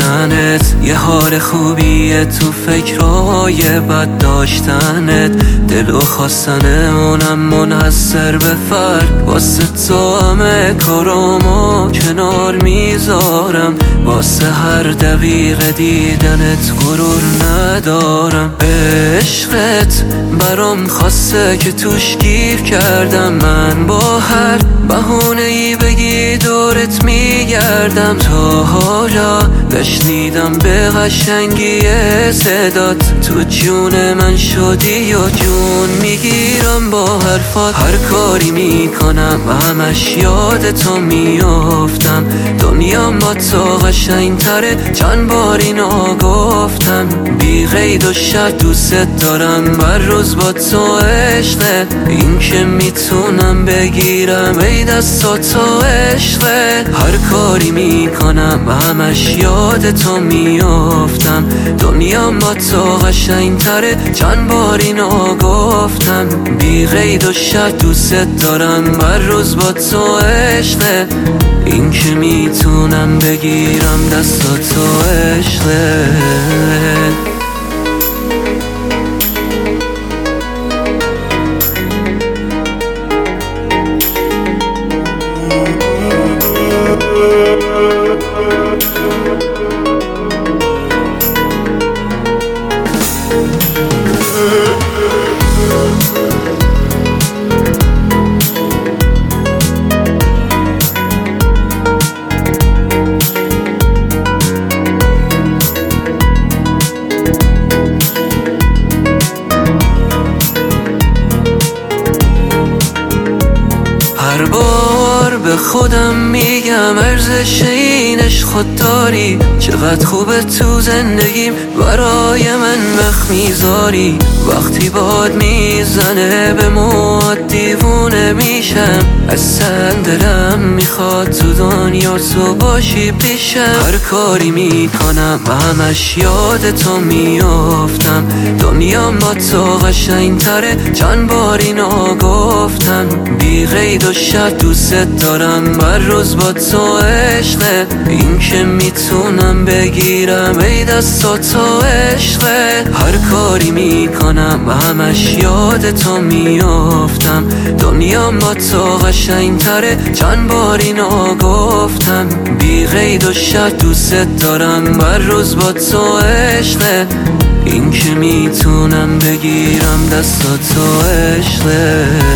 داشتنت، یه حال خوبیه تو فکرهای بد داشتنت. دل و خواستن اونم منحصر به فرد، واسه تو همه کارامو کنار میذارم. واسه هر دقیقه دیدنت غرور ندارم. عشقت برام خاصه که توش گیر کردم. من با هر بهونه‌ای بگی دورت میگردم. تا حالا نشنیدم به قشنگی صدات، تو جون من شدی و جون میگیرم با حرفات. هر کاری میکنم همش یاد تو میافتم. دنیام با تو قشنگتره، چند بار اینو گفتم. بی قید و شرط دوست دارم، هر روز با تو عشقه. این که میتونم بگیرم ای دستا تو عشقه. هر کاری میکنم همش یاد تو میافتم. دنیام با تو قشنگتره، چند بار اینو گفتم. بی قید و شرط دوست دارم، هر روز با تو عشقه. این که میتونم بگیرم دستا تو عشقه. هر بار به خودم میگم ارزش این عشق خودداری. چقدر خوبه تو زندگیم برای من وقت میذاری. وقتی باد میزنه به موهات دیوونه میشم. اصلا دلم میخواد تو دنیا تو باشی پیشم. هر کاری میکنم همش یاد تو میافتم. دنیام با تو قشنگتره، چند بار اینو گفتم. بی قید و شرط دوست دارم، هر روز با تو عشقه. این که میتونم بگیرم ای دستا تو عشقه. هر کاری میکنم همش یاد تو میافتم. دنیام با تو قشنگتره، چند بار اینو گفتم. بی قید و شرط دوست دارم، هر روز با تو عشقه. این که میتونم بگیرم دستا تو عشقه.